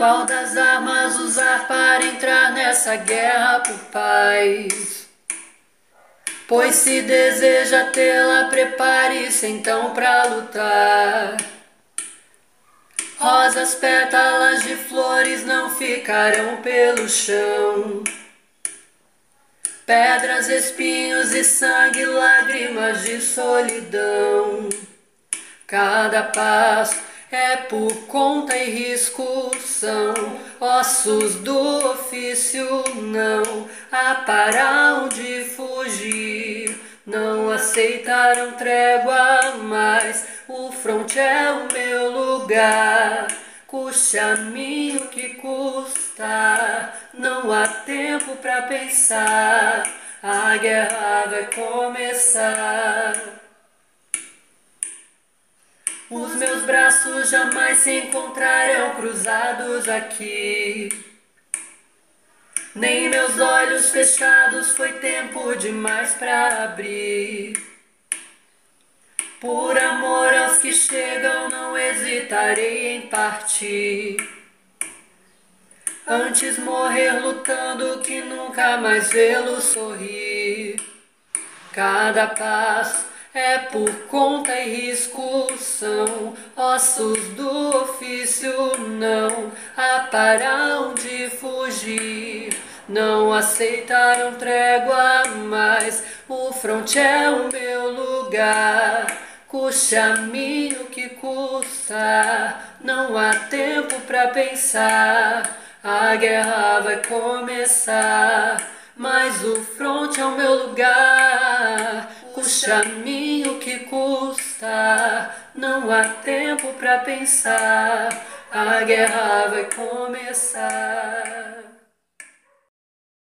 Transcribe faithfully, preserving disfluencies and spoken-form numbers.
Qual das armas usar para entrar nessa guerra por paz? Pois se deseja tê-la, prepare-se então pra lutar. Rosas, pétalas de flores não ficarão pelo chão. Pedras, espinhos e sangue, lágrimas de solidão. Cada passo é por conta e risco, são ossos do ofício, não há para onde fugir. Não aceitaram trégua, mas o fronte é o meu lugar. Custe a mim o que custa, não há tempo pra pensar, a guerra vai começar. Os meus braços jamais se encontrarão cruzados aqui, nem meus olhos fechados foi tempo demais pra abrir. Por amor aos que chegam não hesitarei em partir, antes morrer lutando que nunca mais vê-lo sorrir. Cada passo é por conta e risco, são ossos do ofício, não há para onde fugir. Não aceitaram trégua, mas o fronte é o meu lugar. Custe a mim o que custa, não há tempo pra pensar, a guerra vai começar, mas o fronte é o meu lugar. Custe a mim o que custa, não há tempo pra pensar, a guerra vai começar.